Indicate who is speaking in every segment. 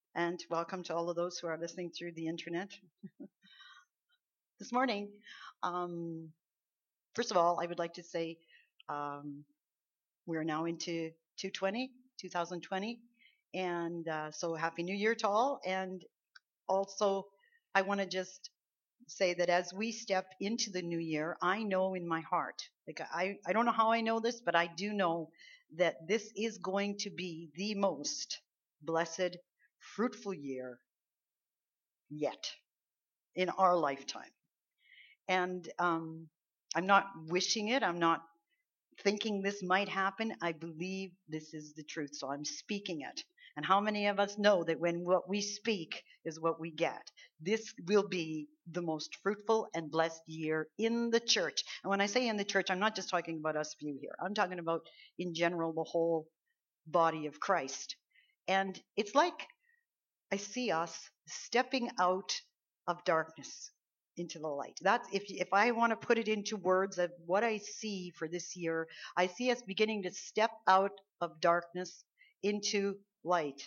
Speaker 1: and welcome to all of those who are listening through the internet this morning. Um, First of all, I would like to say um, we're now into 2020, and so Happy New Year to all. And also, I want to just say that as we step into the new year, I know in my heart, like I don't know how I know this, but I do know that this is going to be the most blessed, fruitful year yet in our lifetime. And I'm not wishing it. I'm not thinking this might happen. I believe this is the truth. So I'm speaking it. And how many of us know that when what we speak is what we get? This will be the most fruitful and blessed year in the church. And when I say in the church, I'm not just talking about us few here. I'm talking about in general the whole body of Christ. And it's like I see us stepping out of darkness into the light. That's if I want to put it into words of what I see for this year, I see us beginning to step out of darkness into light.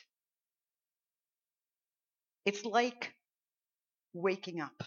Speaker 1: It's like waking up.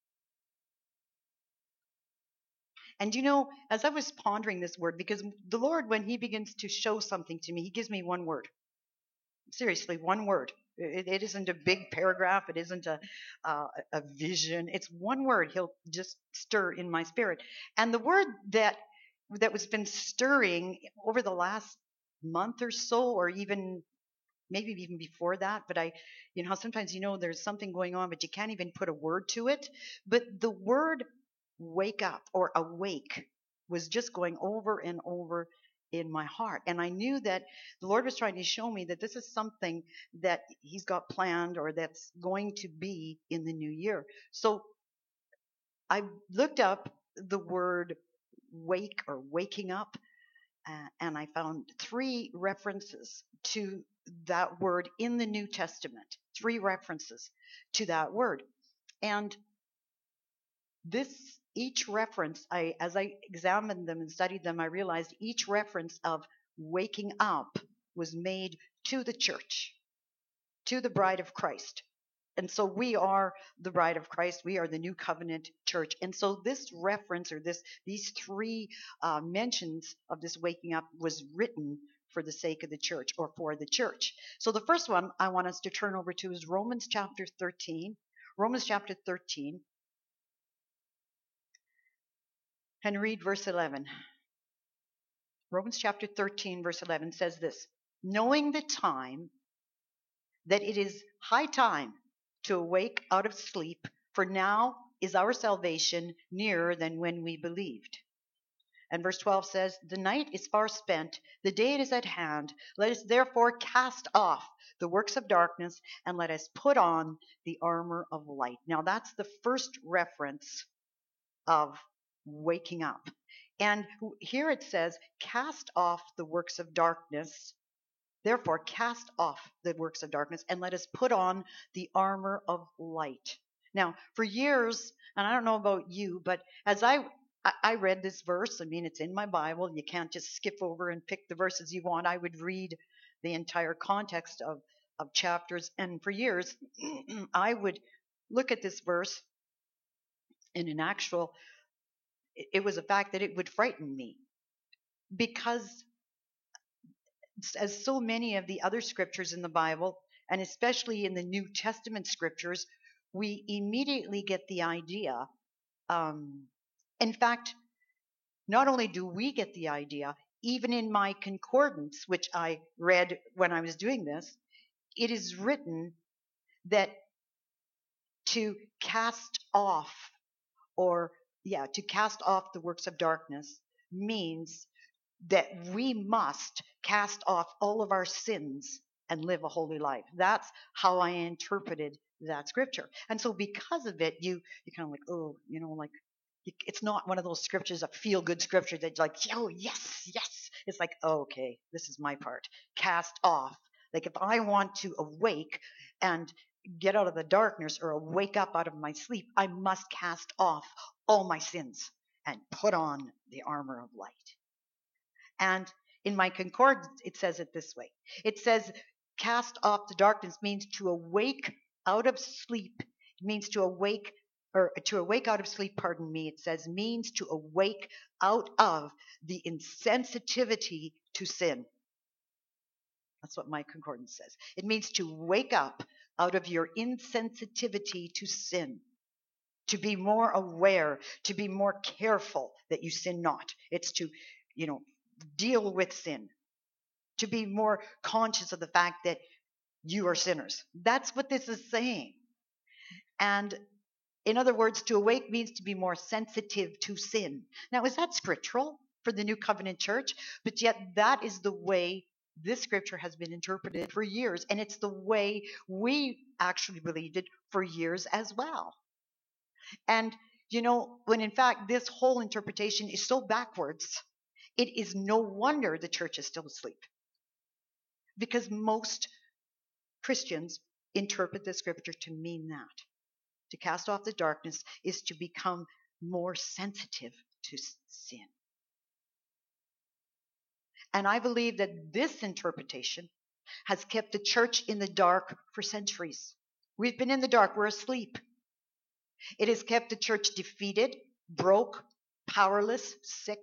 Speaker 1: And as I was pondering this word, because the Lord, when He begins to show something to me, He gives me one word. Seriously, one word. It isn't a big paragraph. It isn't a vision. It's one word. He'll just stir in my spirit. And the word that was been stirring over the last month or so, or even maybe even before that. But how sometimes there's something going on, but you can't even put a word to it. But the word wake up or awake was just going over and over in my heart. And I knew that the Lord was trying to show me that this is something that He's got planned or that's going to be in the new year. So I looked up the word wake or waking up, and I found three references to that word in the New Testament, three references to that word. And each reference, as I examined them and studied them, I realized each reference of waking up was made to the church, to the bride of Christ. And so we are the bride of Christ. We are the new covenant church. And so this reference or these three mentions of this waking up was written for the sake of the church or for the church. So the first one I want us to turn over to is Romans chapter 13. Romans chapter 13. And read verse 11. Romans chapter 13, verse 11 says this: knowing the time, that it is high time to awake out of sleep, for now is our salvation nearer than when we believed. And verse 12 says, the night is far spent, the day is at hand. Let us therefore cast off the works of darkness, and let us put on the armor of light. Now that's the first reference of waking up. And here it says, cast off the works of darkness. Therefore, cast off the works of darkness and let us put on the armor of light. Now, for years, and I don't know about you, but as I read this verse, I mean, it's in my Bible. You can't just skip over and pick the verses you want. I would read the entire context of chapters. And for years, I would look at this verse in an actual, it was a fact that it would frighten me because as so many of the other scriptures in the Bible, and especially in the New Testament scriptures, we immediately get the idea. In fact, not only do we get the idea, even in my concordance, which I read when I was doing this, it is written that to cast off, to cast off the works of darkness means that we must cast off all of our sins and live a holy life. That's how I interpreted that scripture. And so because of it, you kind of like, oh, it's not one of those scriptures, a feel good scripture that's like, oh, yes, yes. It's like, oh, okay, this is my part. Cast off. Like if I want to awake and get out of the darkness or wake up out of my sleep, I must cast off all my sins and put on the armor of light. And in my concordance, it says it this way. It says, cast off the darkness means to awake out of sleep. It means to awake, or to awake out of sleep, pardon me. It says means to awake out of the insensitivity to sin. That's what my concordance says. It means to wake up out of your insensitivity to sin, to be more aware, to be more careful that you sin not. It's to, deal with sin, to be more conscious of the fact that you are sinners. That's what this is saying. And in other words, to awake means to be more sensitive to sin. Now, is that scriptural for the New Covenant church? But yet that is the way this scripture has been interpreted for years. And it's the way we actually believed it for years as well. And, when in fact this whole interpretation is so backwards, it is no wonder the church is still asleep. Because most Christians interpret the scripture to mean that. To cast off the darkness is to become more sensitive to sin. And I believe that this interpretation has kept the church in the dark for centuries. We've been in the dark, we're asleep. It has kept the church defeated, broke, powerless, sick.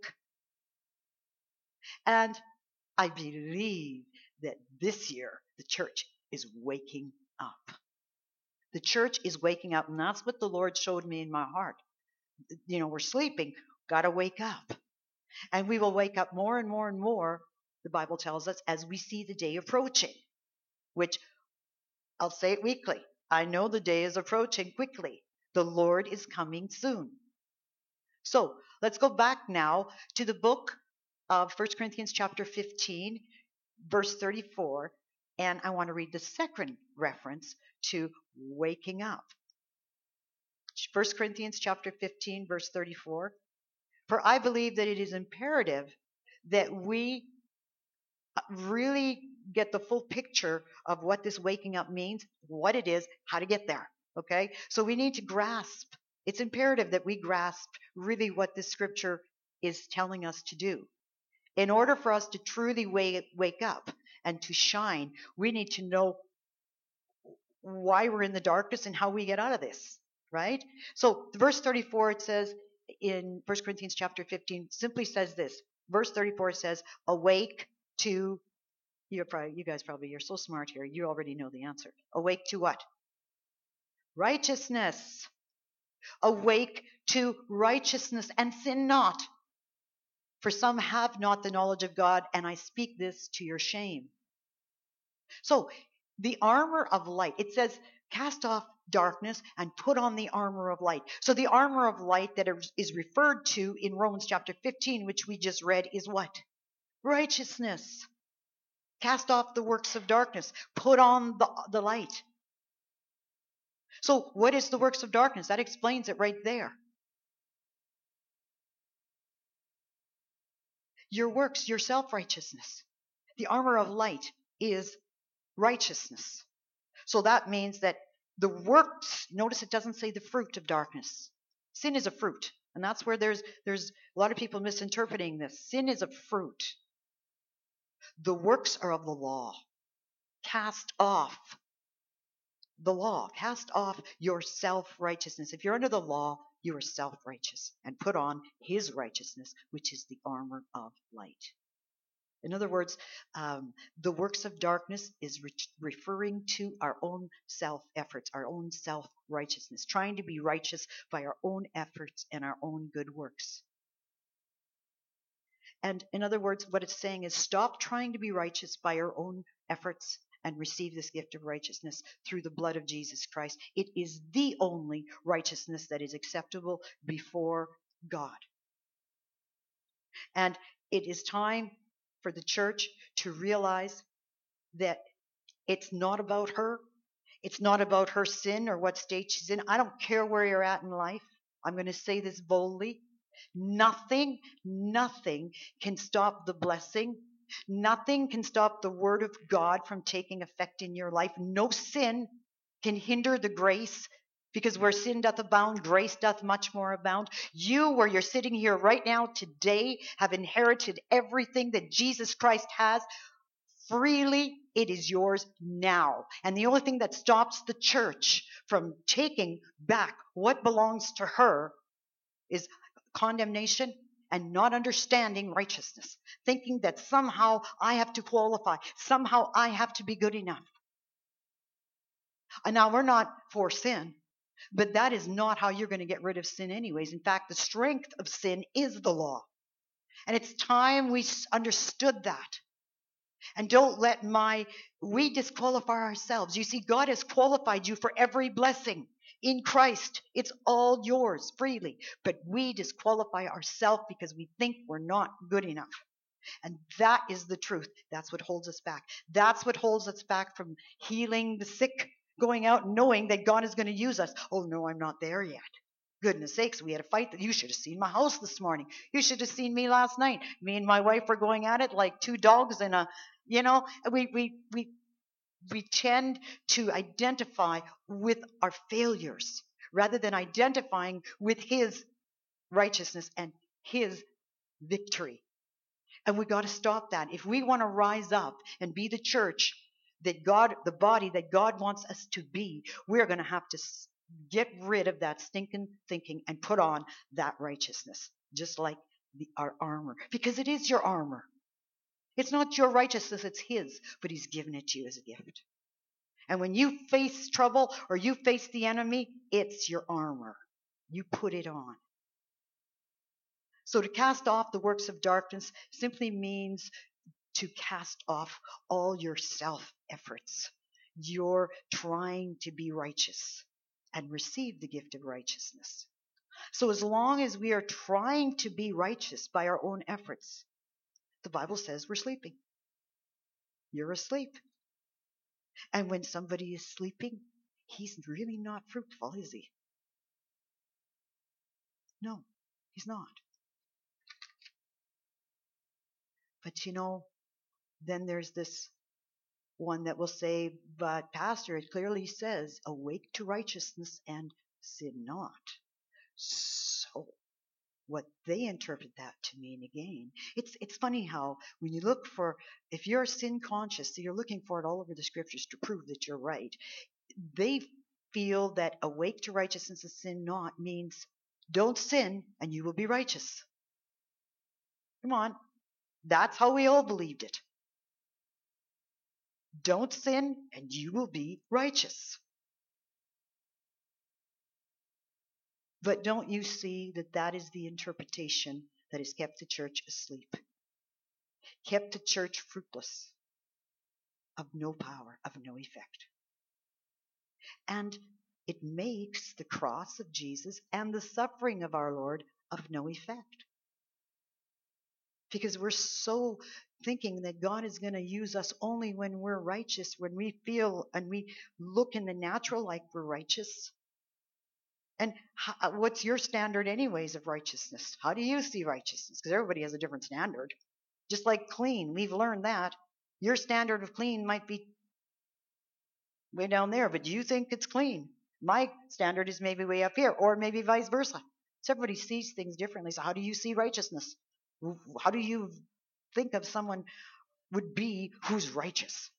Speaker 1: And I believe that this year the church is waking up. The church is waking up, and that's what the Lord showed me in my heart. We're sleeping, got to wake up. And we will wake up more and more and more, the Bible tells us, as we see the day approaching, which I'll say it weekly. I know the day is approaching quickly. The Lord is coming soon. So let's go back now to the book of 1 Corinthians chapter 15, verse 34. And I want to read the second reference to waking up. 1 Corinthians chapter 15, verse 34. For I believe that it is imperative that we really get the full picture of what this waking up means, what it is, how to get there. Okay? So we need to grasp. It's imperative that we grasp really what this scripture is telling us to do. In order for us to truly wake up and to shine, we need to know why we're in the darkness and how we get out of this, right? So verse 34, it says in 1 Corinthians chapter 15, simply says this. Verse 34 says, awake to, you guys probably, you're so smart here. You already know the answer. Awake to what? Righteousness. Awake to righteousness and sin not. For some have not the knowledge of God, and I speak this to your shame. So the armor of light, it says, cast off darkness and put on the armor of light. So the armor of light that is referred to in Romans chapter 15, which we just read, is what? Righteousness. Cast off the works of darkness. Put on the light. So what is the works of darkness? That explains it right there. Your works, your self-righteousness. The armor of light is righteousness. So that means that the works, notice it doesn't say the fruit of darkness. Sin is a fruit. And that's where there's a lot of people misinterpreting this. Sin is a fruit. The works are of the law. Cast off the law. Cast off your self-righteousness. If you're under the law, you are self-righteous. And put on his righteousness, which is the armor of light. In other words, the works of darkness is referring to our own self-efforts, our own self-righteousness, trying to be righteous by our own efforts and our own good works. And in other words, what it's saying is stop trying to be righteous by your own efforts and receive this gift of righteousness through the blood of Jesus Christ. It is the only righteousness that is acceptable before God. And it is time for the church to realize that it's not about her. It's not about her sin or what state she's in. I don't care where you're at in life. I'm going to say this boldly. Nothing can stop the blessing. Nothing can stop the word of God from taking effect in your life. No sin can hinder the grace, because where sin doth abound, grace doth much more abound. You, where you're sitting here right now today, have inherited everything that Jesus Christ has Freely it is yours now. And the only thing that stops the church from taking back what belongs to her is condemnation and not understanding righteousness, thinking that somehow I have to qualify, somehow I have to be good enough. And now we're not for sin, but that is not how you're going to get rid of sin anyways. In fact, the strength of sin is the law. And it's time we understood that. And don't let we disqualify ourselves. You see, God has qualified you for every blessing in Christ. It's all yours freely. But we disqualify ourselves because we think we're not good enough. And that is the truth. That's what holds us back. That's what holds us back from healing the sick, going out knowing that God is going to use us. Oh, no, I'm not there yet. Goodness sakes, we had a fight that you should have seen my house this morning. You should have seen me last night. Me and my wife were going at it like two dogs in a, we tend to identify with our failures rather than identifying with his righteousness and his victory. And we got to stop that. If we want to rise up and be the church that God, the body that God wants us to be, we're going to have to get rid of that stinking thinking and put on that righteousness, just like our armor, because it is your armor. It's not your righteousness, it's his, but he's given it to you as a gift. And when you face trouble or you face the enemy, it's your armor. You put it on. So to cast off the works of darkness simply means to cast off all your self-efforts. You're trying to be righteous and receive the gift of righteousness. So as long as we are trying to be righteous by our own efforts, the Bible says we're sleeping. You're asleep. And when somebody is sleeping, he's really not fruitful, is he? No, he's not. But then there's this one that will say, but Pastor, it clearly says, awake to righteousness and sin not. So what they interpret that to mean again, it's funny how when you look for, if you're sin conscious, so you're looking for it all over the scriptures to prove that you're right, they feel that awake to righteousness and sin not means don't sin and you will be righteous. Come on. That's how we all believed it. Don't sin and you will be righteous. But don't you see that that is the interpretation that has kept the church asleep, kept the church fruitless, of no power, of no effect. And it makes the cross of Jesus and the suffering of our Lord of no effect. Because we're so thinking that God is going to use us only when we're righteous, when we feel and we look in the natural like we're righteous. And what's your standard anyways of righteousness? How do you see righteousness? Because everybody has a different standard. Just like clean, we've learned that. Your standard of clean might be way down there, but do you think it's clean? My standard is maybe way up here, or maybe vice versa. So everybody sees things differently. So how do you see righteousness? How do you think of someone would be who's righteous?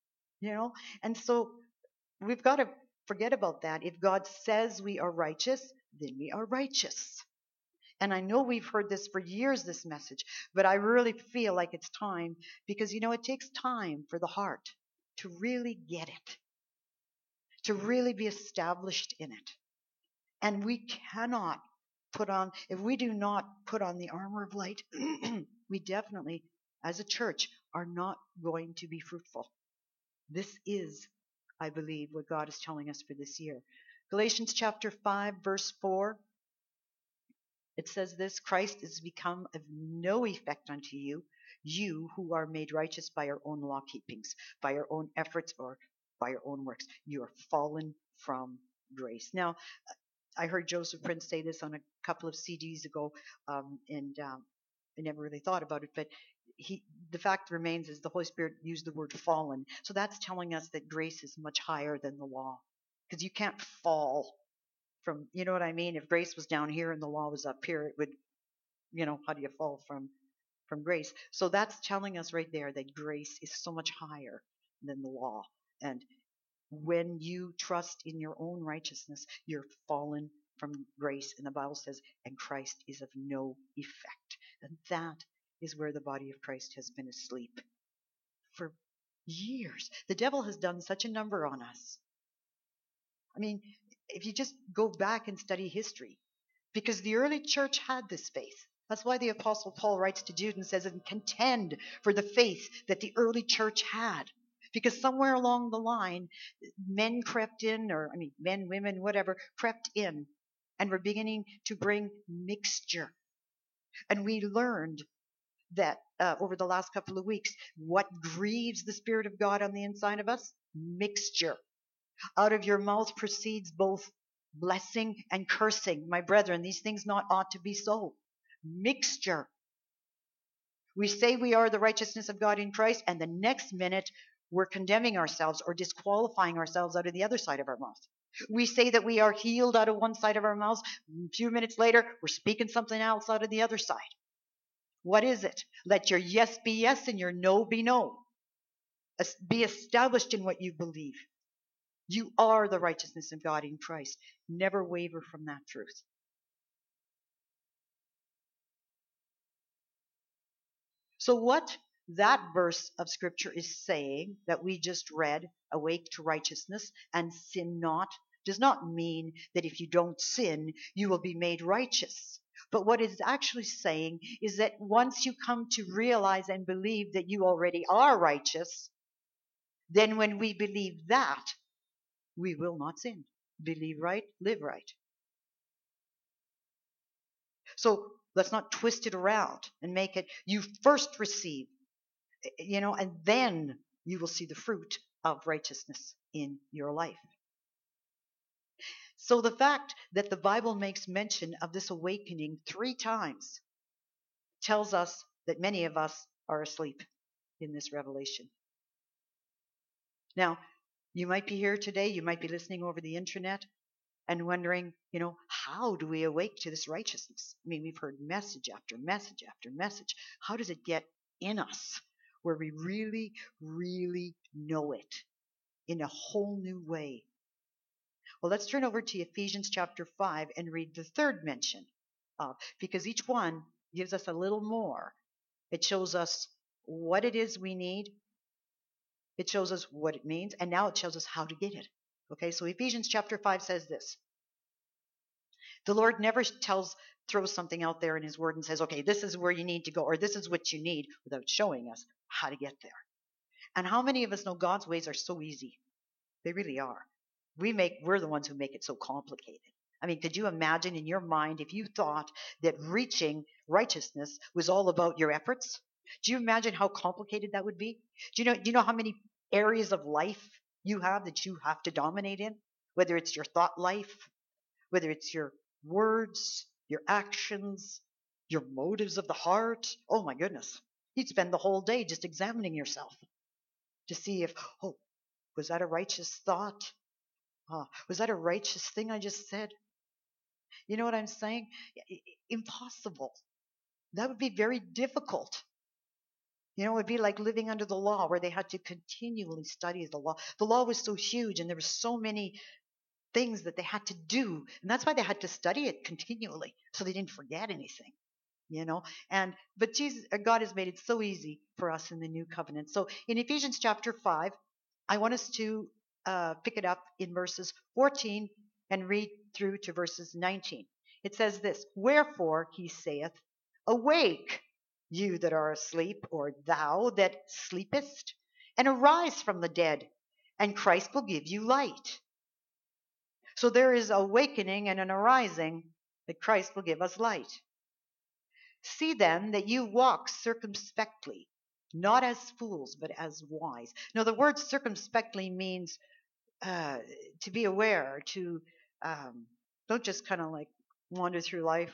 Speaker 1: And so we've got to forget about that. If God says we are righteous, then we are righteous. And I know we've heard this for years, this message, but I really feel like it's time because, it takes time for the heart to really get it, to really be established in it. And we cannot if we do not put on the armor of light, we definitely, as a church, are not going to be fruitful. This is, I believe, what God is telling us for this year. Galatians chapter 5, verse 4. It says this, Christ is become of no effect unto you, you who are made righteous by your own law keepings, by your own efforts, or by your own works. You are fallen from grace. Now, I heard Joseph Prince say this on a couple of CDs ago, and I never really thought about it, but the fact remains is the Holy Spirit used the word fallen. So that's telling us that grace is much higher than the law, because you can't fall from, you know what I mean? If grace was down here and the law was up here, it would, how do you fall from from grace. So that's telling us right there that grace is so much higher than the law. And when you trust in your own righteousness, you're fallen from grace. And the Bible says, and Christ is of no effect. And that is where the body of Christ has been asleep for years. The devil has done such a number on us. I mean, if you just go back and study history, because the early church had this faith. That's why the Apostle Paul writes to Jude and says, and contend for the faith that the early church had. Because somewhere along the line, men crept in, men, women, whatever, crept in and were beginning to bring mixture. And we learned that over the last couple of weeks, what grieves the Spirit of God on the inside of us? Mixture. Out of your mouth proceeds both blessing and cursing. My brethren, these things not ought to be so. Mixture. We say we are the righteousness of God in Christ, and the next minute we're condemning ourselves or disqualifying ourselves out of the other side of our mouth. We say that we are healed out of one side of our mouths. A few minutes later, we're speaking something else out of the other side. What is it? Let your yes be yes and your no be no. Be established in what you believe. You are the righteousness of God in Christ. Never waver from that truth. So what that verse of scripture is saying that we just read, awake to righteousness and sin not, does not mean that if you don't sin, you will be made righteous. But what it's actually saying is that once you come to realize and believe that you already are righteous, then when we believe that, we will not sin. Believe right, live right. So let's not twist it around and make it, you first receive, and then you will see the fruit of righteousness in your life. So the fact that the Bible makes mention of this awakening 3 times tells us that many of us are asleep in this revelation. Now, you might be here today, you might be listening over the internet and wondering, how do we awake to this righteousness? I mean, we've heard message after message after message. How does it get in us where we really, really know it in a whole new way? Well, let's turn over to Ephesians chapter 5 and read the third mention of, because each one gives us a little more. It shows us what it is we need. It shows us what it means, and now it shows us how to get it. Okay, so Ephesians chapter 5 says this. The Lord never throws something out there in his word and says, okay, this is where you need to go, or this is what you need, without showing us how to get there. And how many of us know God's ways are so easy? They really are. We're the ones who make it so complicated. I mean, could you imagine in your mind if you thought that reaching righteousness was all about your efforts? Do you imagine how complicated that would be? Do you know how many areas of life you have that you have to dominate in? Whether it's your thought life, whether it's your words, your actions, your motives of the heart. Oh my goodness. You'd spend the whole day just examining yourself to see if, was that a righteous thought? Was that a righteous thing I just said? You know what I'm saying? Impossible. That would be very difficult. It would be like living under the law where they had to continually study the law. The law was so huge and there were so many things that they had to do. And that's why they had to study it continually so they didn't forget anything. But God has made it so easy for us in the new covenant. So in Ephesians chapter 5, I want us to pick it up in verses 14 and read through to verses 19. It says this, wherefore he saith, awake, you that are asleep, or thou that sleepest, and arise from the dead, and Christ will give you light. So there is awakening and an arising that Christ will give us light. See then that you walk circumspectly, not as fools, but as wise. Now, the word circumspectly means to be aware, to don't just kind of like wander through life.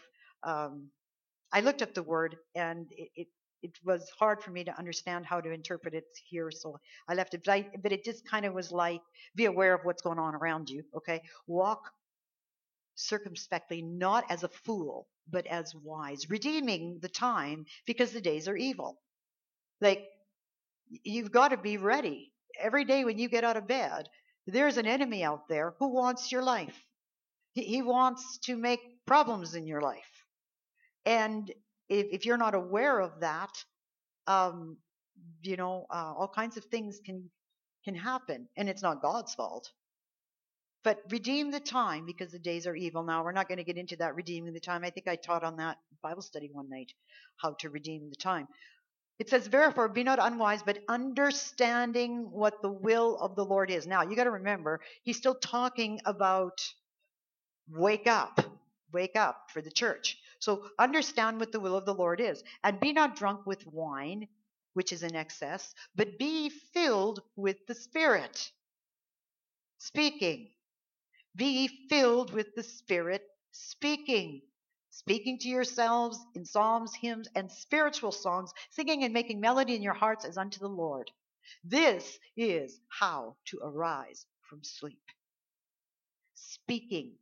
Speaker 1: I looked up the word, and it was hard for me to understand how to interpret it here, so I left it. But it just kind of was like, be aware of what's going on around you, okay? Walk circumspectly, not as a fool. but as wise, redeeming the time because the days are evil. Like, you've got to be ready. Every day when you get out of bed, there's an enemy out there who wants your life. He wants to make problems in your life. And if you're not aware of that, um, all kinds of things can happen, and it's not God's fault. But redeem the time because the days are evil. Now, we're not going to get into that redeeming the time. I think I taught on that Bible study one night, how to redeem the time. It says, therefore, be not unwise, but understanding what the will of the Lord is. Now, you got to remember, he's still talking about wake up for the church. So understand what the will of the Lord is. And be not drunk with wine, which is in excess, but be filled with the Spirit. Speaking. Be filled with the Spirit, speaking to yourselves in psalms, hymns, and spiritual songs, singing and making melody in your hearts as unto the Lord. This is how to arise from sleep. Speaking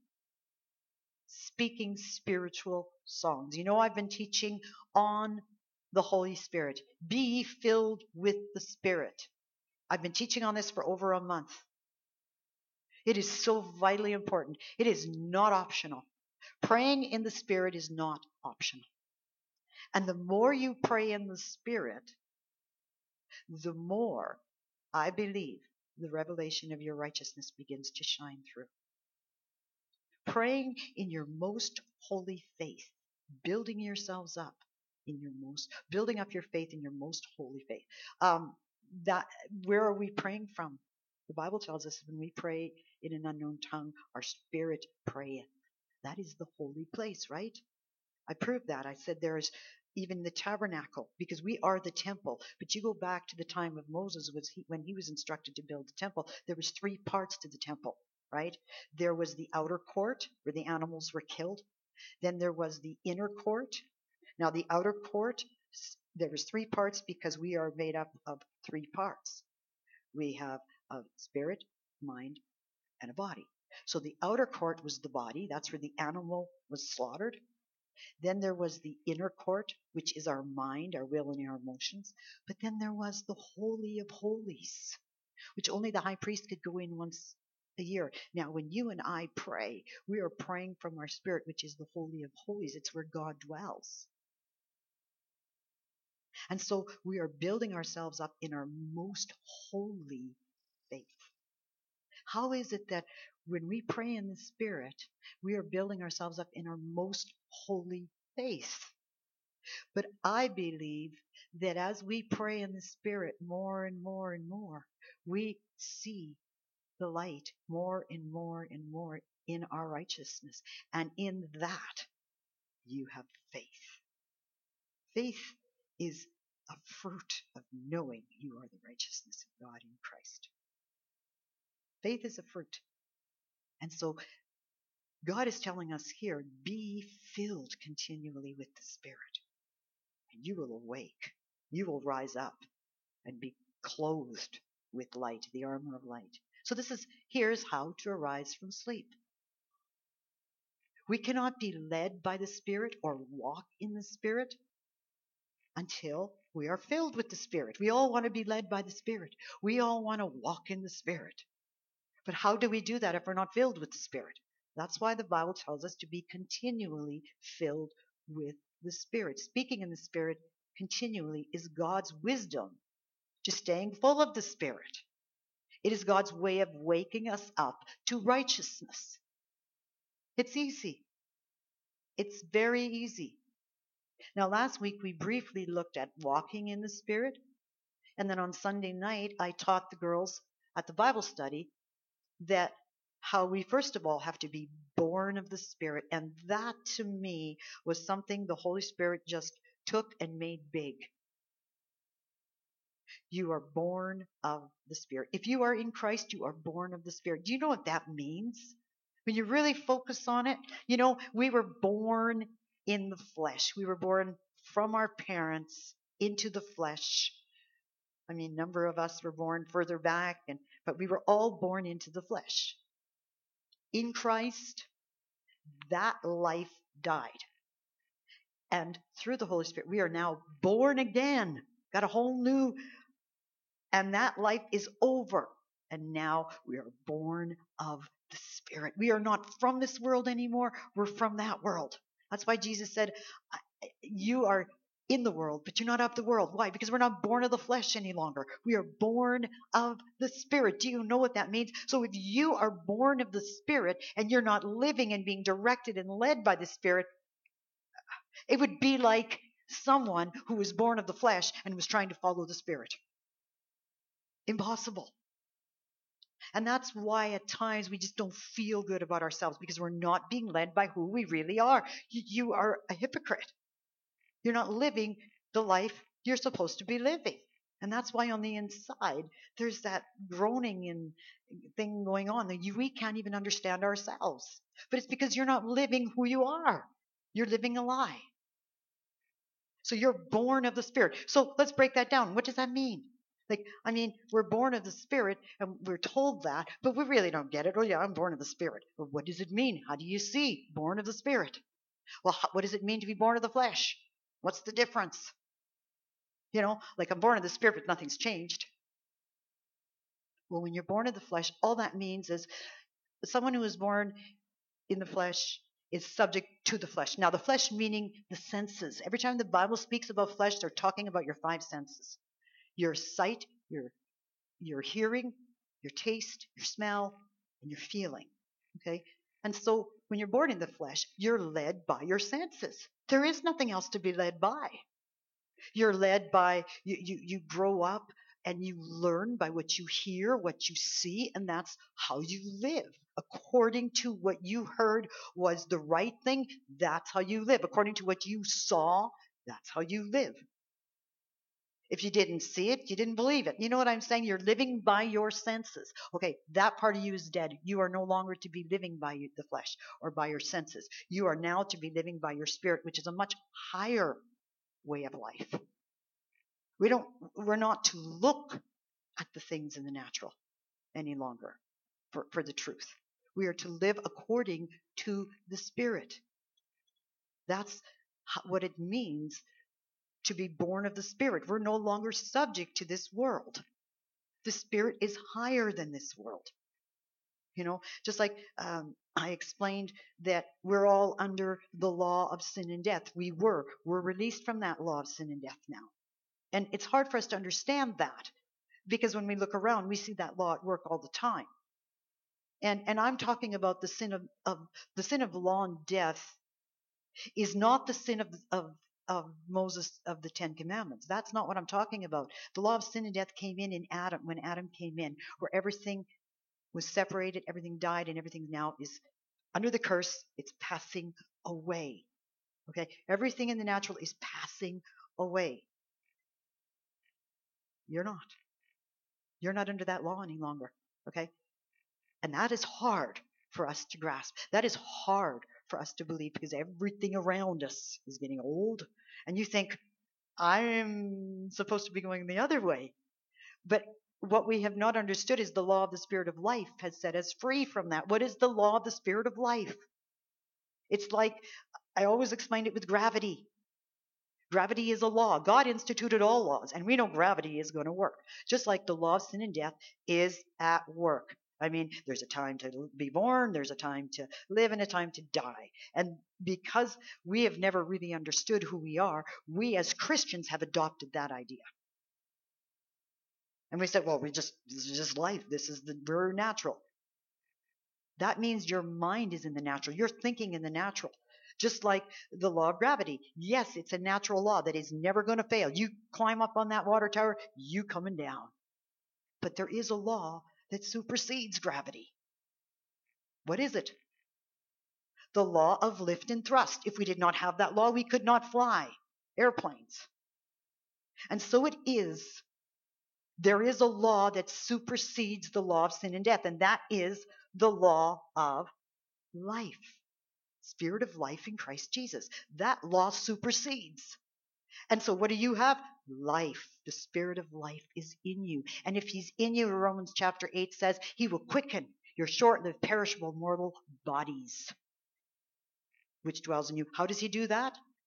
Speaker 1: spiritual songs. I've been teaching on the Holy Spirit. Be filled with the Spirit. I've been teaching on this for over a month. It is so vitally important. It is not optional. Praying in the Spirit is not optional. And the more you pray in the Spirit, the more, I believe, the revelation of your righteousness begins to shine through. Praying in your most holy faith, building yourselves up building up your faith in your most holy faith. Where are we praying from? The Bible tells us when we pray in an unknown tongue, our spirit prayeth. That is the holy place, right? I proved that. I said there is even the tabernacle, because we are the temple. But you go back to the time of Moses, when he was instructed to build the temple, there was 3 parts to the temple, right? There was the outer court where the animals were killed. Then there was the inner court. Now the outer court, there was 3 parts because we are made up of 3 parts. We have a spirit, mind, and a body. So the outer court was the body. That's where the animal was slaughtered. Then there was the inner court, which is our mind, our will, and our emotions. But then there was the Holy of Holies, which only the high priest could go in once a year. Now, when you and I pray, we are praying from our spirit, which is the Holy of Holies. It's where God dwells. And so we are building ourselves up in our most holy faith. How is it that when we pray in the Spirit, we are building ourselves up in our most holy faith? But I believe that as we pray in the Spirit more and more and more, we see the light more and more and more in our righteousness. And in that, you have faith. Faith is a fruit of knowing you are the righteousness of God in Christ. Faith is a fruit. And so God is telling us here, be filled continually with the Spirit. And you will awake. You will rise up and be clothed with light, the armor of light. So here's how to arise from sleep. We cannot be led by the Spirit or walk in the Spirit until we are filled with the Spirit. We all want to be led by the Spirit. We all want to walk in the Spirit. But how do we do that if we're not filled with the Spirit? That's why the Bible tells us to be continually filled with the Spirit. Speaking in the Spirit continually is God's wisdom to staying full of the Spirit. It is God's way of waking us up to righteousness. It's easy. It's very easy. Now, last week we briefly looked at walking in the Spirit. And then on Sunday night, I taught the girls at the Bible study that how we first of all have to be born of the Spirit. And that to me was something the Holy Spirit just took and made big. You are born of the Spirit. If you are in Christ, you are born of the Spirit. Do you know what that means? When you really focus on it, we were born in the flesh. We were born from our parents into the flesh. I mean, a number of us were born further back, but we were all born into the flesh. In Christ, that life died. And through the Holy Spirit, we are now born again. Got a whole new, and that life is over. And now we are born of the Spirit. We are not from this world anymore. We're from that world. That's why Jesus said, you are in the world, but you're not of the world. Why? Because we're not born of the flesh any longer. We are born of the Spirit. Do you know what that means? So if you are born of the Spirit and you're not living and being directed and led by the Spirit, it would be like someone who was born of the flesh and was trying to follow the Spirit. Impossible. And that's why at times we just don't feel good about ourselves, because we're not being led by who we really are. You are a hypocrite. You're not living the life you're supposed to be living. And that's why on the inside, there's that groaning and thing going on that we can't even understand ourselves. But it's because you're not living who you are. You're living a lie. So you're born of the Spirit. So let's break that down. What does that mean? We're born of the Spirit, and we're told that, but we really don't get it. Oh, yeah, I'm born of the Spirit. But what does it mean? How do you see born of the Spirit? Well, what does it mean to be born of the flesh? What's the difference? I'm born of the Spirit, but nothing's changed. Well, when you're born of the flesh, all that means is someone who is born in the flesh is subject to the flesh. Now, the flesh meaning the senses. Every time the Bible speaks about flesh, they're talking about your five senses. Your sight, your hearing, your taste, your smell, and your feeling. Okay? And so when you're born in the flesh, you're led by your senses. There is nothing else to be led by. You're led by, you grow up and you learn by what you hear, what you see, and that's how you live. According to what you heard was the right thing, that's how you live. According to what you saw, that's how you live. If you didn't see it, you didn't believe it. You know what I'm saying? You're living by your senses. Okay, that part of you is dead. You are no longer to be living by the flesh or by your senses. You are now to be living by your spirit, which is a much higher way of life. We're not to look at the things in the natural any longer for the truth. We are to live according to the Spirit. That's what it means to be born of the Spirit. We're no longer subject to this world. The Spirit is higher than this world. Just like I explained that we're all under the law of sin and death. We're released from that law of sin and death now. And it's hard for us to understand that, because when we look around, we see that law at work all the time. And I'm talking about the sin of law and death is not the sin of Moses of the Ten Commandments. That's not what I'm talking about. The law of sin and death came in Adam, when Adam came in, where everything was separated, everything died, and everything now is under the curse. It's passing away. Okay? Everything in the natural is passing away. You're not. You're not under that law any longer. Okay? And that is hard for us to grasp. That is hard for us to believe, because everything around us is getting old. And you think, I'm supposed to be going the other way. But what we have not understood is the law of the Spirit of life has set us free from that. What is the law of the Spirit of life? It's like, I always explain it with gravity. Gravity is a law. God instituted all laws, and we know gravity is going to work. Just like the law of sin and death is at work. There's a time to be born, there's a time to live, and a time to die. And because we have never really understood who we are, we as Christians have adopted that idea. And we said, well, this is just life. This is the very natural. That means your mind is in the natural. You're thinking in the natural. Just like the law of gravity. Yes, it's a natural law that is never going to fail. You climb up on that water tower, you coming down. But there is a law that supersedes gravity. What is it? The law of lift and thrust. If we did not have that law, we could not fly airplanes. And so it is. There is a law that supersedes the law of sin and death, and that is the law of life. Spirit of life in Christ Jesus. That law supersedes. And so what do you have? Life. The Spirit of life is in you. And if He's in you, Romans chapter 8 says, He will quicken your short-lived, perishable, mortal bodies, which dwells in you. How does He do that?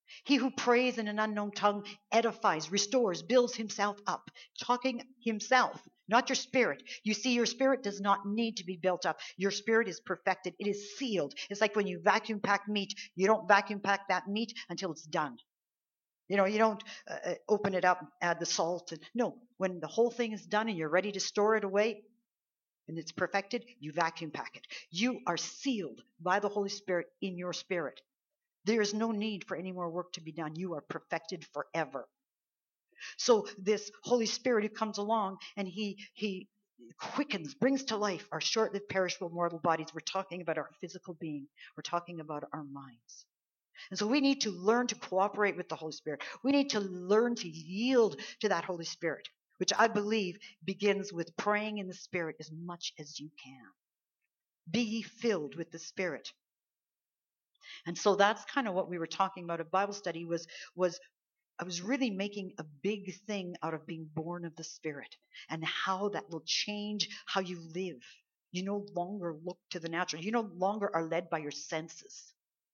Speaker 1: He who prays in an unknown tongue edifies, restores, builds himself up. Talking himself, not your spirit. You see, your spirit does not need to be built up. Your spirit is perfected. It is sealed. It's like when you vacuum pack meat. You don't vacuum pack that meat until it's done. You don't open it up, add the salt. No, when the whole thing is done and you're ready to store it away and it's perfected, you vacuum pack it. You are sealed by the Holy Spirit in your spirit. There is no need for any more work to be done. You are perfected forever. So this Holy Spirit who comes along and he quickens, brings to life our short-lived, perishable, mortal bodies. We're talking about our physical being. We're talking about our minds. And so we need to learn to cooperate with the Holy Spirit. We need to learn to yield to that Holy Spirit, which I believe begins with praying in the Spirit as much as you can. Be ye filled with the Spirit. And so that's kind of what we were talking about at Bible study was I was really making a big thing out of being born of the Spirit and how that will change how you live. You no longer look to the natural. You no longer are led by your senses.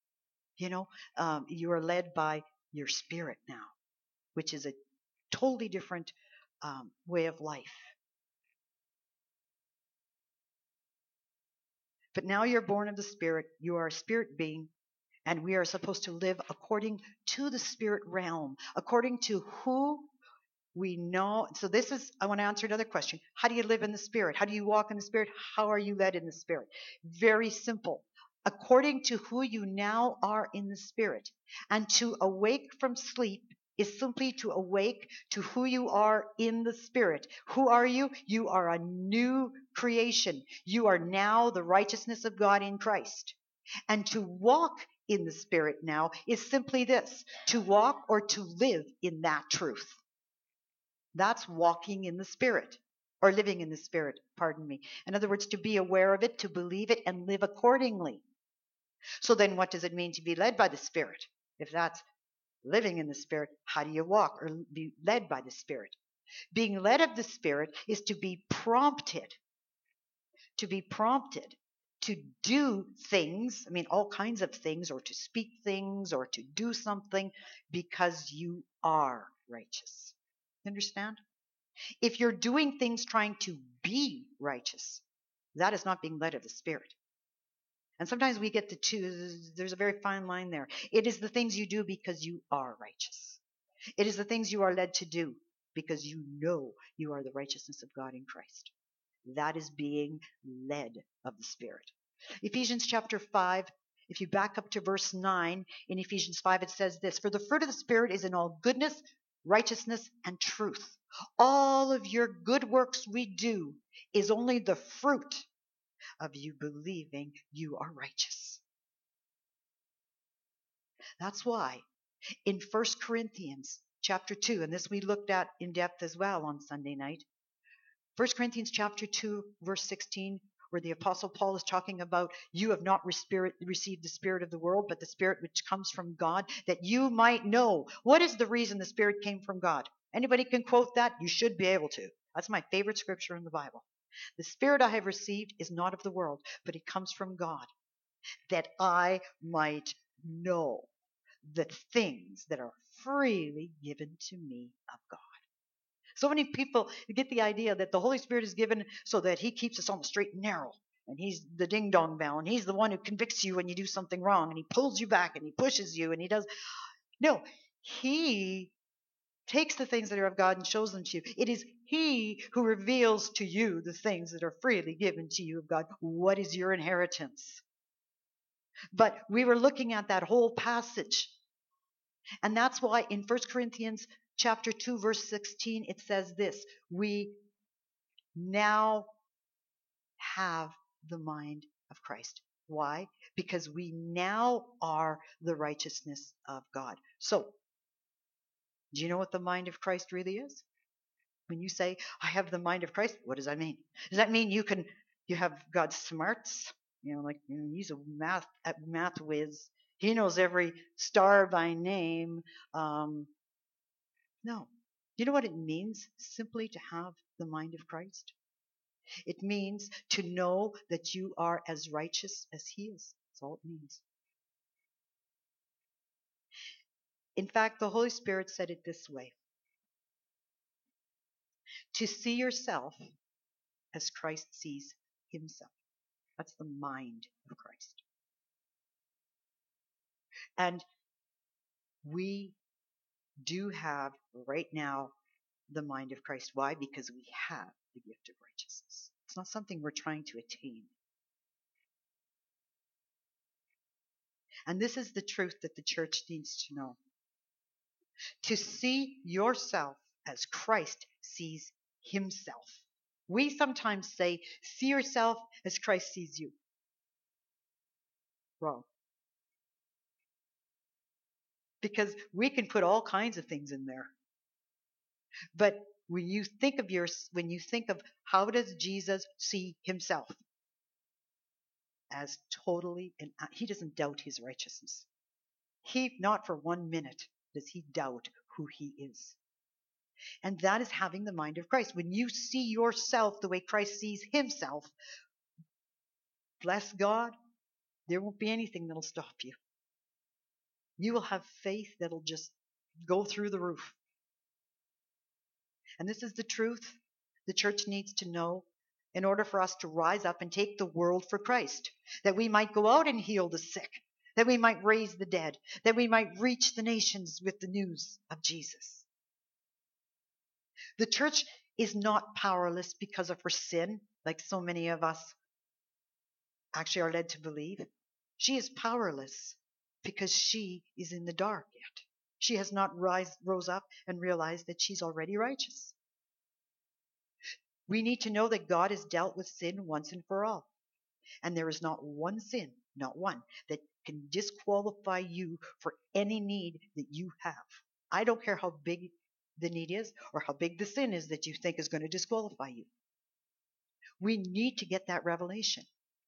Speaker 1: You are led by your spirit now, which is a totally different way of life. But now you're born of the Spirit. You are a spirit being. And we are supposed to live according to the spirit realm, according to who we know. So I want to answer another question. How do you live in the Spirit? How do you walk in the Spirit? How are you led in the Spirit? Very simple. According to who you now are in the Spirit. And to awake from sleep is simply to awake to who you are in the Spirit. Who are you? You are a new creation. You are now the righteousness of God in Christ. And to walk in the Spirit now is simply this, to walk or to live in that truth. That's walking in the Spirit, or living in the Spirit, pardon me. In other words, to be aware of it, to believe it, and live accordingly. So then what does it mean to be led by the Spirit? If that's living in the Spirit, how do you walk or be led by the Spirit? Being led of the Spirit is to be prompted to do things, all kinds of things, or to speak things, or to do something because you are righteous. Understand? If you're doing things trying to be righteous, that is not being led of the Spirit. And sometimes we get to choose, there's a very fine line there. It is the things you do because you are righteous. It is the things you are led to do because you know you are the righteousness of God in Christ. That is being led of the Spirit. Ephesians chapter 5, if you back up to verse 9, in Ephesians 5 it says this, for the fruit of the Spirit is in all goodness, righteousness, and truth. All of your good works we do is only the fruit of you believing you are righteous. That's why in 1 Corinthians chapter 2, and this we looked at in depth as well on Sunday night, 1 Corinthians chapter 2, verse 16, where the Apostle Paul is talking about you have not received the spirit of the world, but the Spirit which comes from God, that you might know. What is the reason the Spirit came from God? Anybody can quote that? You should be able to. That's my favorite scripture in the Bible. The Spirit I have received is not of the world, but it comes from God, that I might know the things that are freely given to me of God. So many people get the idea that the Holy Spirit is given so that he keeps us on the straight and narrow. And he's the ding-dong bell. And he's the one who convicts you when you do something wrong. And he pulls you back and he pushes you and he does. No, he takes the things that are of God and shows them to you. It is he who reveals to you the things that are freely given to you of God. What is your inheritance? But we were looking at that whole passage. And that's why in 1 Corinthians chapter 2, verse 16, it says this, we now have the mind of Christ. Why? Because we now are the righteousness of God. So, do you know what the mind of Christ really is? When you say, I have the mind of Christ, what does that mean? Does that mean you have God's smarts? He's a math whiz. He knows every star by name. No. You know what it means simply to have the mind of Christ? It means to know that you are as righteous as he is. That's all it means. In fact, the Holy Spirit said it this way: to see yourself as Christ sees himself. That's the mind of Christ. And we do have right now the mind of Christ. Why? Because we have the gift of righteousness. It's not something we're trying to attain. And this is the truth that the church needs to know. To see yourself as Christ sees himself. We sometimes say, see yourself as Christ sees you. Wrong. Because we can put all kinds of things in there. But when you think of how does Jesus see himself? As totally, and he doesn't doubt his righteousness. He, not for 1 minute, does he doubt who he is. And that is having the mind of Christ. When you see yourself the way Christ sees himself, bless God, there won't be anything that'll stop you. You will have faith that'll just go through the roof. And this is the truth the church needs to know in order for us to rise up and take the world for Christ, that we might go out and heal the sick, that we might raise the dead, that we might reach the nations with the news of Jesus. The church is not powerless because of her sin, like so many of us actually are led to believe. She is powerless because she is in the dark yet. She has not rose up and realized that she's already righteous. We need to know that God has dealt with sin once and for all. And there is not one sin, not one, that can disqualify you for any need that you have. I don't care how big the need is or how big the sin is that you think is going to disqualify you. We need to get that revelation.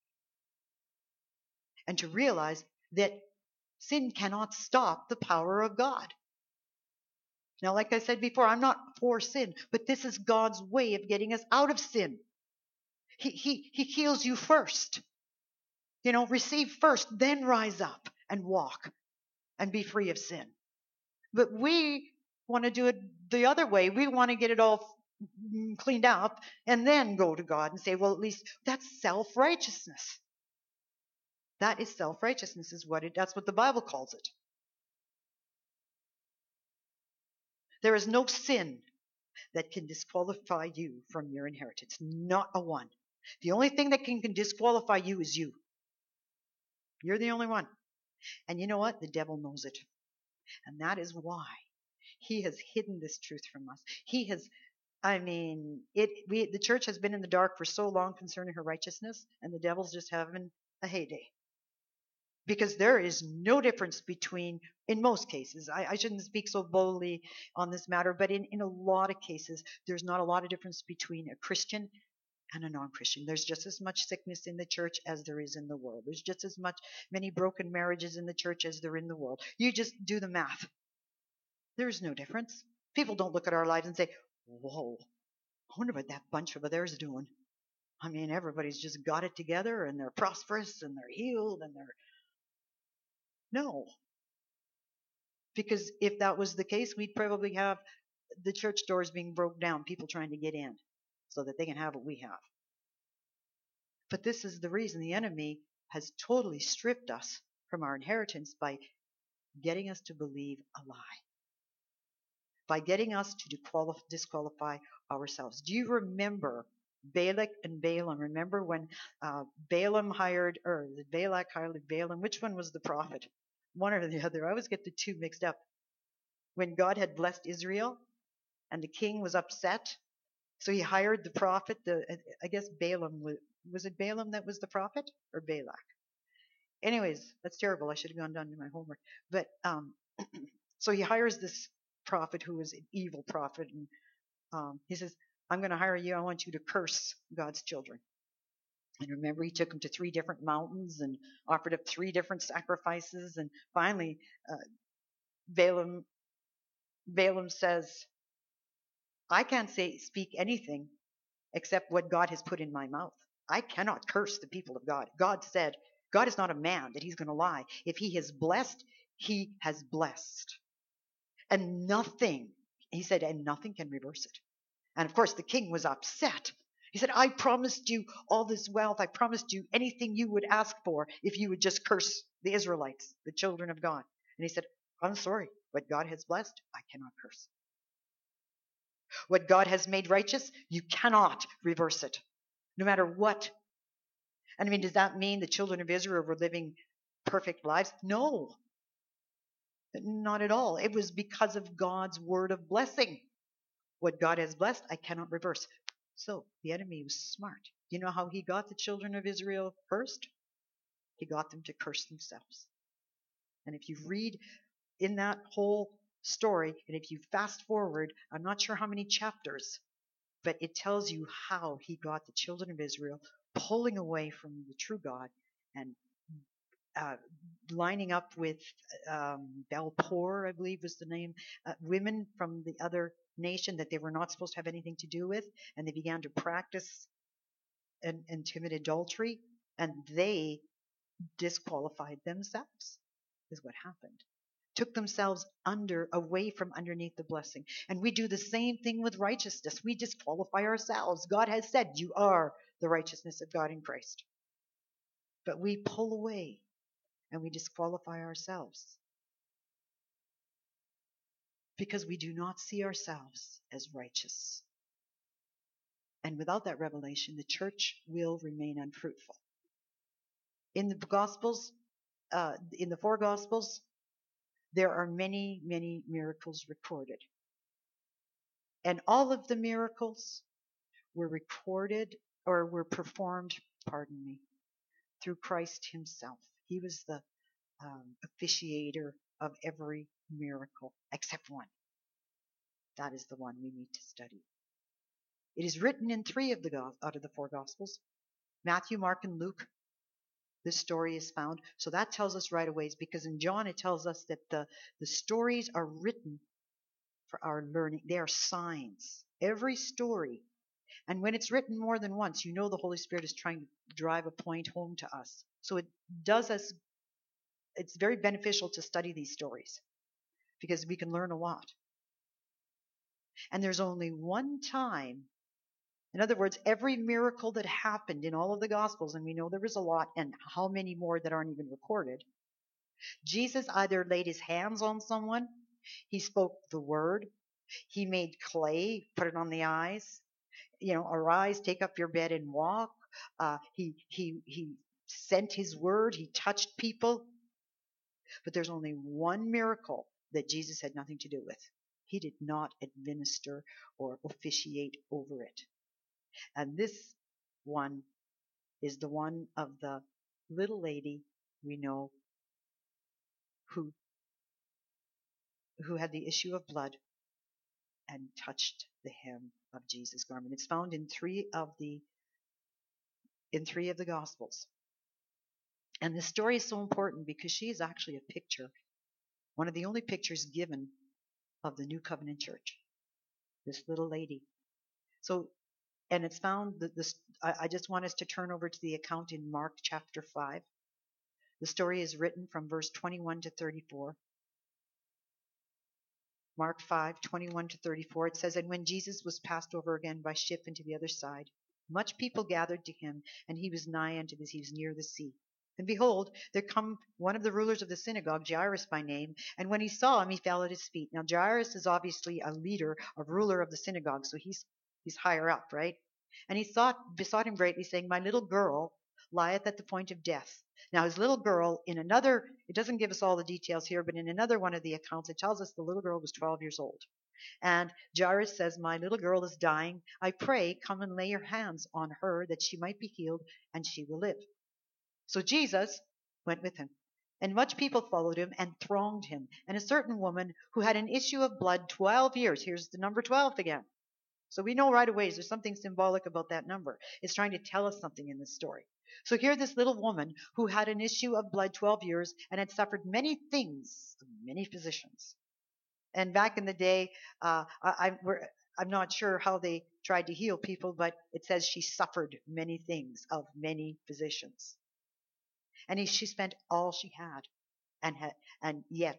Speaker 1: And to realize that sin cannot stop the power of God. Now, like I said before, I'm not for sin, but this is God's way of getting us out of sin. He heals you first. Receive first, then rise up and walk and be free of sin. But we want to do it the other way. We want to get it all cleaned up and then go to God and say, well, at least that's self-righteousness. That is self-righteousness, that's what the Bible calls it. There is no sin that can disqualify you from your inheritance. Not a one. The only thing that can disqualify you is you. You're the only one. And you know what? The devil knows it. And that is why he has hidden this truth from us. The church has been in the dark for so long concerning her righteousness, and the devil's just having a heyday. Because there is no difference between, in most cases, I shouldn't speak so boldly on this matter, but in a lot of cases, there's not a lot of difference between a Christian and a non-Christian. There's just as much sickness in the church as there is in the world. There's just as many broken marriages in the church as there in the world. You just do the math. There's no difference. People don't look at our lives and say, whoa, I wonder what that bunch over there is doing. I mean, everybody's just got it together and they're prosperous and they're healed and they're... No. Because if that was the case, we'd probably have the church doors being broke down, people trying to get in so that they can have what we have. But this is the reason the enemy has totally stripped us from our inheritance by getting us to believe a lie, by getting us to disqualify ourselves. Do you remember Balak and Balaam? Remember when Balak hired Balaam? Which one was the prophet? One or the other. I always get the two mixed up. When God had blessed Israel and the king was upset, so he hired the prophet. I guess Balaam was it Balaam that was the prophet or Balak? Anyways, that's terrible. I should have gone down to my homework. But so he hires this prophet who was an evil prophet, and he says, "I'm going to hire you. I want you to curse God's children." And remember, he took them to 3 different mountains and offered up 3 different sacrifices. And finally, Balaam says, I can't speak anything except what God has put in my mouth. I cannot curse the people of God. God said, God is not a man that he's going to lie. If he has blessed, he has blessed. And nothing, he said, and nothing can reverse it. And of course, the king was upset. He said, I promised you all this wealth. I promised you anything you would ask for if you would just curse the Israelites, the children of God. And he said, I'm sorry. What God has blessed, I cannot curse. What God has made righteous, you cannot reverse it, no matter what. And I mean, does that mean the children of Israel were living perfect lives? No, not at all. It was because of God's word of blessing. What God has blessed, I cannot reverse. So the enemy was smart. You know how he got the children of Israel cursed? He got them to curse themselves. And if you read in that whole story, and if you fast forward, I'm not sure how many chapters, but it tells you how he got the children of Israel pulling away from the true God and uh, lining up with Balpor, I believe was the name, women from the other nation that they were not supposed to have anything to do with, and they began to practice and commit adultery, and they disqualified themselves, is what happened. Took themselves away from underneath the blessing. And we do the same thing with righteousness. We disqualify ourselves. God has said, you are the righteousness of God in Christ. But we pull away and we disqualify ourselves because we do not see ourselves as righteous. And without that revelation, the church will remain unfruitful. In the Gospels, in the four Gospels, there are many, many miracles recorded. And all of the miracles were recorded or were performed, through Christ himself. He was the officiator of every miracle except one. That is the one we need to study. It is written in three of out of the four Gospels, Matthew, Mark, and Luke. This story is found. So that tells us right away, because in John it tells us that the stories are written for our learning. They are signs. Every story. And when it's written more than once, you know the Holy Spirit is trying to drive a point home to us. So it's very beneficial to study these stories because we can learn a lot. And there's only one time, in other words, every miracle that happened in all of the Gospels, and we know there was a lot, and how many more that aren't even recorded, Jesus either laid his hands on someone, he spoke the word, he made clay, put it on the eyes, arise, take up your bed and walk. He sent his word, he touched people. But there's only one miracle that Jesus had nothing to do with. He did not administer or officiate over it. And this one is the one of the little lady we know who had the issue of blood and touched the hem of Jesus' garment. It's found in three of the Gospels. And this story is so important because she is actually a picture, one of the only pictures given of the New Covenant Church. This little lady. So, and it's found that I just want us to turn over to the account in Mark chapter 5. The story is written from verse 21 to 34. Mark 5, 21 to 34. It says, and when Jesus was passed over again by ship into the other side, much people gathered to him, and he was nigh unto this, he was near the sea. And behold, there come one of the rulers of the synagogue, Jairus by name, and when he saw him, he fell at his feet. Now Jairus is obviously a leader, a ruler of the synagogue, so he's higher up, right? And he besought him greatly, saying, my little girl lieth at the point of death. Now his little girl, in another, it doesn't give us all the details here, but in another one of the accounts, it tells us the little girl was 12 years old. And Jairus says, my little girl is dying. I pray, come and lay your hands on her that she might be healed, and she will live. So Jesus went with him, and much people followed him and thronged him. And a certain woman who had an issue of blood 12 years, here's the number 12 again. So we know right away there's something symbolic about that number. It's trying to tell us something in this story. So here this little woman who had an issue of blood 12 years and had suffered many things, many physicians. And back in the day, I'm not sure how they tried to heal people, but it says she suffered many things of many physicians. And she spent all she had, and yet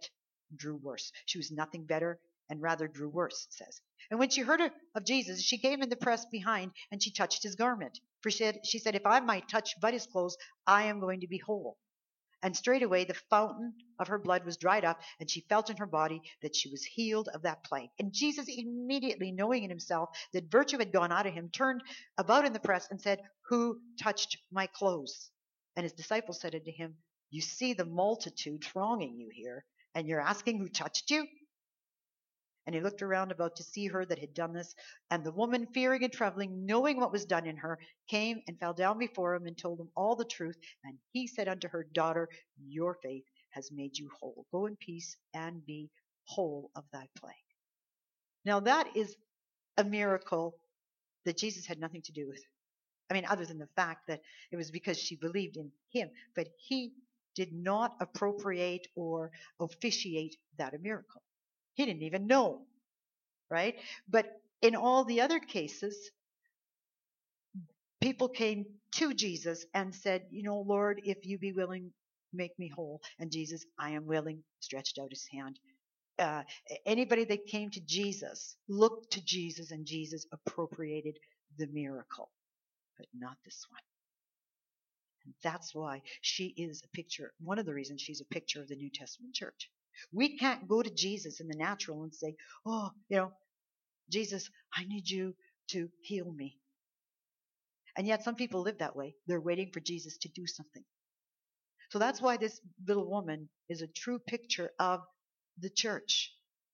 Speaker 1: drew worse. She was nothing better and rather grew worse, it says. And when she heard of Jesus, she came in the press behind and she touched his garment. For she said, if I might touch but his clothes, I am going to be whole. And straightway the fountain of her blood was dried up, and she felt in her body that she was healed of that plague. And Jesus, immediately knowing in himself that virtue had gone out of him, turned about in the press and said, who touched my clothes? And his disciples said unto him, you see the multitude thronging you here, and you're asking who touched you? And he looked around about to see her that had done this. And the woman, fearing and trembling, knowing what was done in her, came and fell down before him and told him all the truth. And he said unto her, daughter, your faith has made you whole. Go in peace and be whole of thy plague. Now that is a miracle that Jesus had nothing to do with. I mean, other than the fact that it was because she believed in him. But he did not appropriate or officiate that a miracle. He didn't even know, right? But in all the other cases, people came to Jesus and said, Lord, if you be willing, make me whole. And Jesus, I am willing, stretched out his hand. Anybody that came to Jesus looked to Jesus, and Jesus appropriated the miracle, but not this one. And that's why she is a picture. One of the reasons she's a picture of the New Testament church. We can't go to Jesus in the natural and say, oh, Jesus, I need you to heal me. And yet some people live that way. They're waiting for Jesus to do something. So that's why this little woman is a true picture of the church.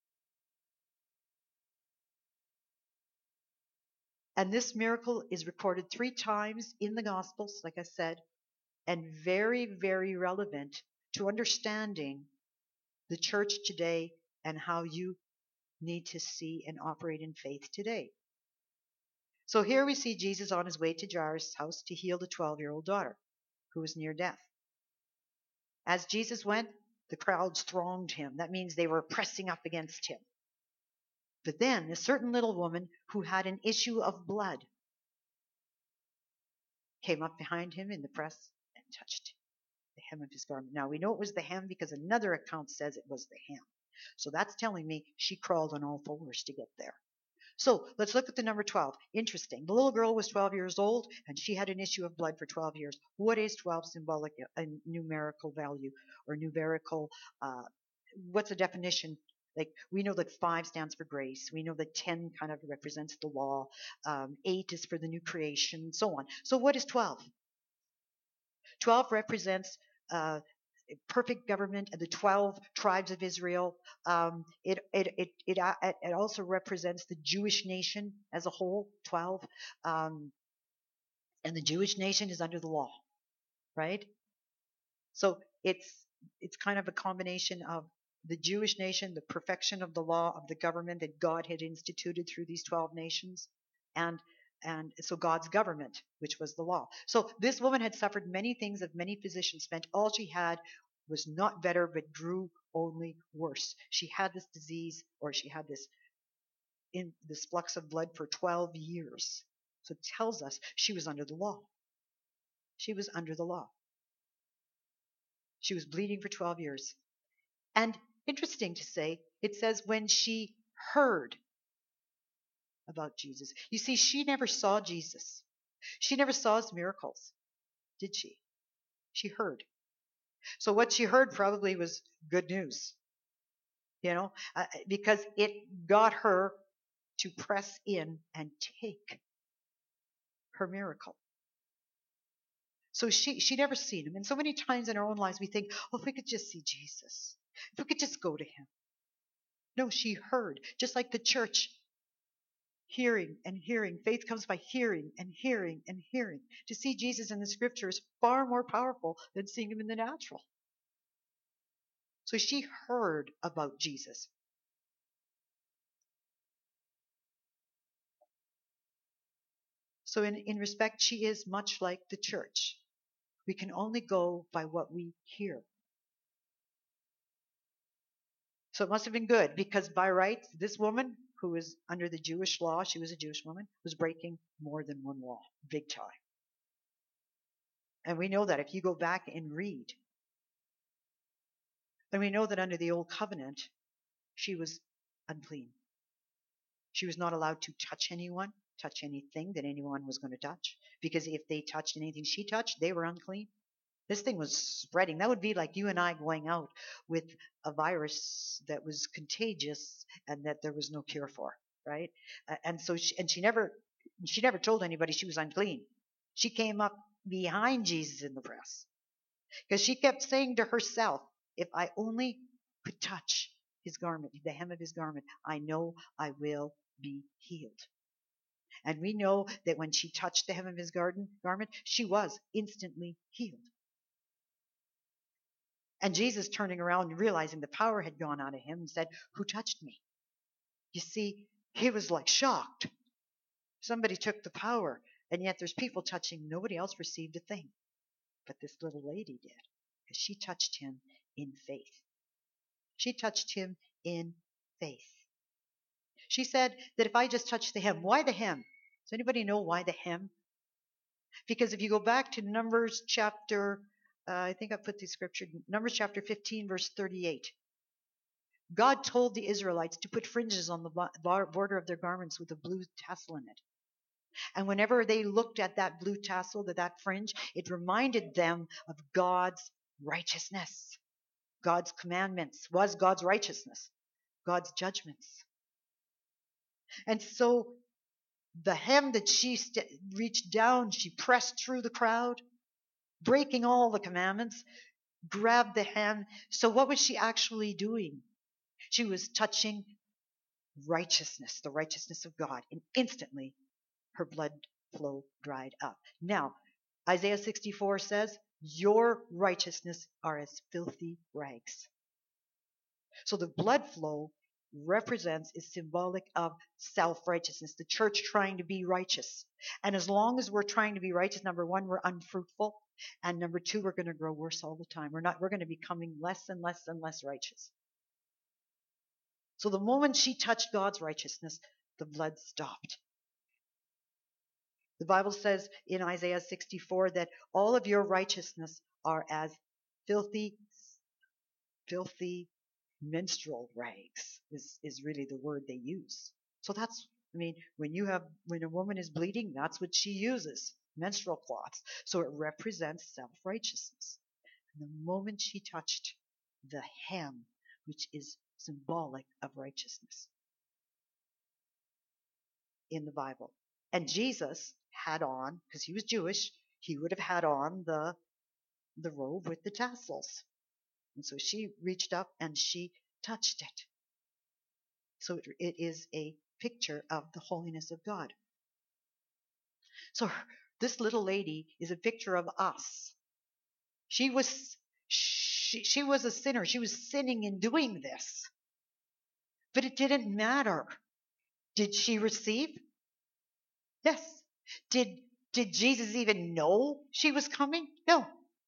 Speaker 1: And this miracle is recorded 3 times in the Gospels, like I said, and very, very relevant to understanding the church today and how you need to see and operate in faith today. So here we see Jesus on his way to Jairus' house to heal the 12-year-old daughter who was near death. As Jesus went, the crowds thronged him. That means they were pressing up against him. But then a certain little woman who had an issue of blood came up behind him in the press and touched the hem of his garment. Now we know it was the hem because another account says it was the hem. So that's telling me she crawled on all fours to get there. So let's look at the number 12. Interesting. The little girl was 12 years old, and she had an issue of blood for 12 years. What is 12 symbolic, a numerical value or numerical? What's the definition? Like, we know that 5 stands for grace. We know that 10 kind of represents the law. 8 is for the new creation, so on. So what is 12? 12 represents perfect government and the 12 tribes of Israel. It also represents the Jewish nation as a whole, 12. And the Jewish nation is under the law, right? So it's kind of a combination of the Jewish nation, the perfection of the law of the government that God had instituted through these 12 nations, and so God's government, which was the law. So this woman had suffered many things of many physicians, spent all she had, was not better, but grew only worse. She had this disease, or she had this flux of blood for 12 years. So it tells us she was under the law. She was under the law. She was bleeding for 12 years. And interesting to say, it says when she heard about Jesus. You see, she never saw Jesus. She never saw his miracles, did she? She heard. So what she heard probably was good news, because it got her to press in and take her miracle. So she never seen him. And so many times in our own lives we think, oh, if we could just see Jesus, if we could just go to him. No, she heard, just like the church. Hearing and hearing. Faith comes by hearing and hearing and hearing. To see Jesus in the scripture is far more powerful than seeing him in the natural. So she heard about Jesus. So in respect, she is much like the church. We can only go by what we hear. So it must have been good, because by rights, this woman who was under the Jewish law, she was a Jewish woman, was breaking more than one law, big time. And we know that if you go back and read And we know that under the old covenant, she was unclean. She was not allowed to touch anyone, touch anything that anyone was going to touch, because if they touched anything she touched, they were unclean. This thing was spreading. That would be like you and I going out with a virus that was contagious and that there was no cure for, right? And so she never told anybody she was unclean. She came up behind Jesus in the press because she kept saying to herself, if I only could touch his garment, the hem of his garment, I know I will be healed. And we know that when she touched the hem of his garment, she was instantly healed. And Jesus, turning around and realizing the power had gone out of him, said, who touched me? You see, he was like shocked. Somebody took the power, and yet there's people touching. Nobody else received a thing. But this little lady did, because she touched him in faith. She touched him in faith. She said that if I just touch the hem, why the hem? Does anybody know why the hem? Because if you go back to Numbers chapter, I think I put the scripture, Numbers chapter 15, verse 38. God told the Israelites to put fringes on the border of their garments with a blue tassel in it. And whenever they looked at that blue tassel, that fringe, it reminded them of God's righteousness. God's commandments was God's righteousness, God's judgments. And so the hem that she reached down, she pressed through the crowd, breaking all the commandments, grabbed the hem. So what was she actually doing? She was touching righteousness, the righteousness of God, and instantly her blood flow dried up. Now, Isaiah 64 says, your righteousness are as filthy rags. So the blood flow is symbolic of self-righteousness, the church trying to be righteous. And as long as we're trying to be righteous, number one, we're unfruitful. And number two, we're going to grow worse all the time. We're going to be becoming less and less and less righteous. So the moment she touched God's righteousness, the blood stopped. The Bible says in Isaiah 64 that all of your righteousness are as filthy menstrual rags is really the word they use. So that's, when a woman is bleeding, that's what she uses, menstrual cloths. So it represents self-righteousness. And the moment she touched the hem, which is symbolic of righteousness in the Bible. And Jesus had on, because he was Jewish, he would have had on the robe with the tassels. And so she reached up and she touched it. So it is a picture of the holiness of God. So this little lady is a picture of us. She was a sinner. She was sinning in doing this. But it didn't matter. Did she receive? Yes. Did Jesus even know she was coming? No.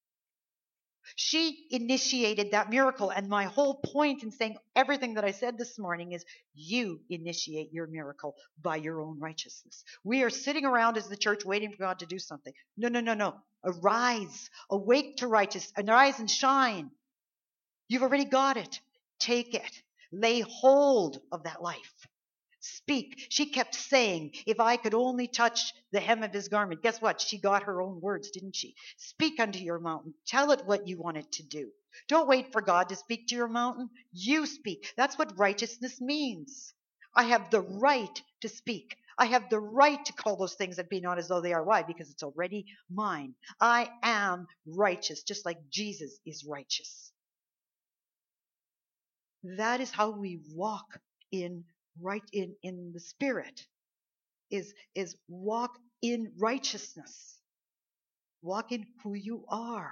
Speaker 1: She initiated that miracle. And my whole point in saying everything that I said this morning is you initiate your miracle by your own righteousness. We are sitting around as the church waiting for God to do something. No. Arise, awake to righteousness, arise and shine. You've already got it. Take it. Lay hold of that life. Speak. She kept saying, if I could only touch the hem of his garment. Guess what? She got her own words, didn't she? Speak unto your mountain. Tell it what you want it to do. Don't wait for God to speak to your mountain. You speak. That's what righteousness means. I have the right to speak. I have the right to call those things that be not as though they are. Why? Because it's already mine. I am righteous, just like Jesus is righteous. That is how we walk in the Spirit, is walk in righteousness. Walk in who you are.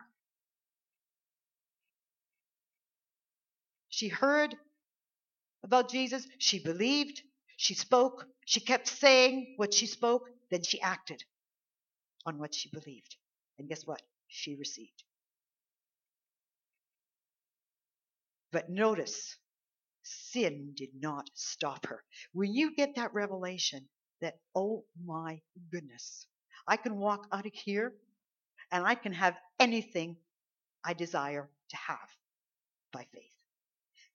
Speaker 1: She heard about Jesus. She believed. She spoke. She kept saying what she spoke. Then she acted on what she believed. And guess what? She received. But notice, sin did not stop her. When you get that revelation that, oh my goodness, I can walk out of here and I can have anything I desire to have by faith.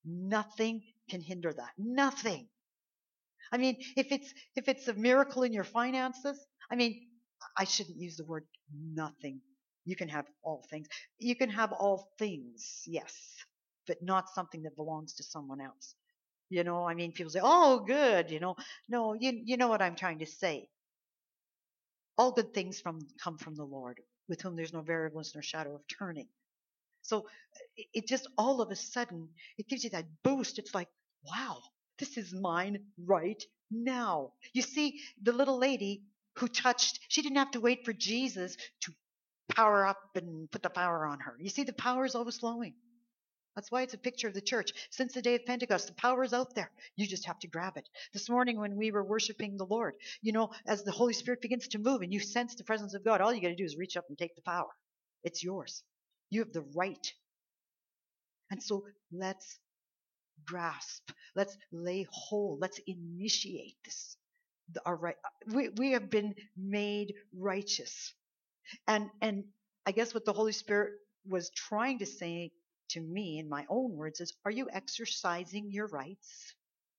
Speaker 1: Nothing can hinder that. Nothing. I mean, if it's a miracle in your finances, I mean, I shouldn't use the word nothing. You can have all things. You can have all things, yes, but not something that belongs to someone else. I mean, people say, "Oh, good," No, you know what I'm trying to say. All good things come from the Lord, with whom there's no variableness nor shadow of turning. So it just all of a sudden, it gives you that boost. It's like, wow, this is mine right now. You see, the little lady who touched, she didn't have to wait for Jesus to power up and put the power on her. You see, the power is always flowing. That's why it's a picture of the church. Since the day of Pentecost, the power is out there. You just have to grab it. This morning when we were worshiping the Lord, as the Holy Spirit begins to move and you sense the presence of God, all you got to do is reach up and take the power. It's yours. You have the right. And so let's grasp, let's lay hold, let's initiate this. We have been made righteous. And I guess what the Holy Spirit was trying to say to me in my own words is, are you exercising your rights?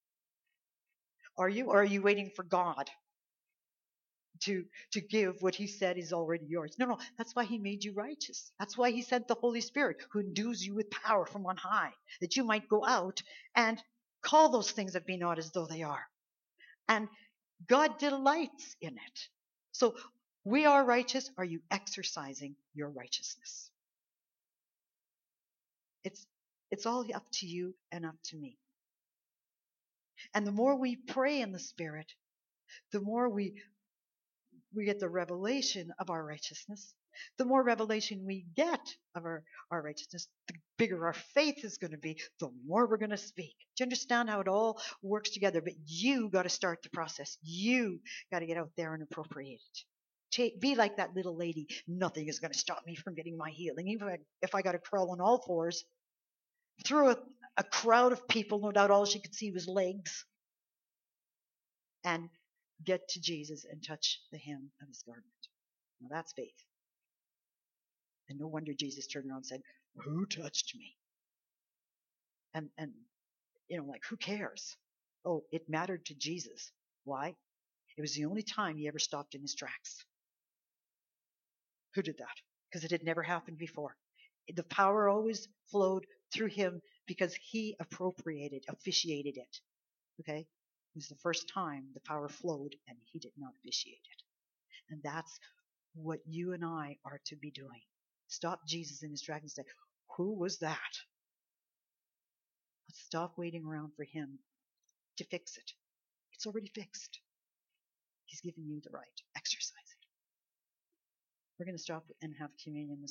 Speaker 1: Or are you waiting for God to give what he said is already yours? No, that's why he made you righteous. That's why he sent the Holy Spirit, who endues you with power from on high, that you might go out and call those things that be not as though they are. And God delights in it. So we are righteous. Are you exercising your righteousness? It's all up to you and up to me. And the more we pray in the Spirit, the more we get the revelation of our righteousness. The more revelation we get of our righteousness, the bigger our faith is going to be, the more we're going to speak. Do you understand how it all works together? But you got to start the process. You got to get out there and appropriate it. Be like that little lady. Nothing is going to stop me from getting my healing. Even if I got to crawl on all fours through a crowd of people, no doubt all she could see was legs, and get to Jesus and touch the hem of his garment. Now that's faith. And no wonder Jesus turned around and said, "Who touched me?" And like, who cares? Oh, it mattered to Jesus. Why? It was the only time he ever stopped in his tracks. Who did that? Because it had never happened before. The power always flowed through him because he officiated it. Okay? It was the first time the power flowed and he did not officiate it. And that's what you and I are to be doing. Stop Jesus in his tracks and say, "Who was that?" Let's stop waiting around for him to fix it. It's already fixed. He's given you the right. Exercise it. We're going to stop and have communion this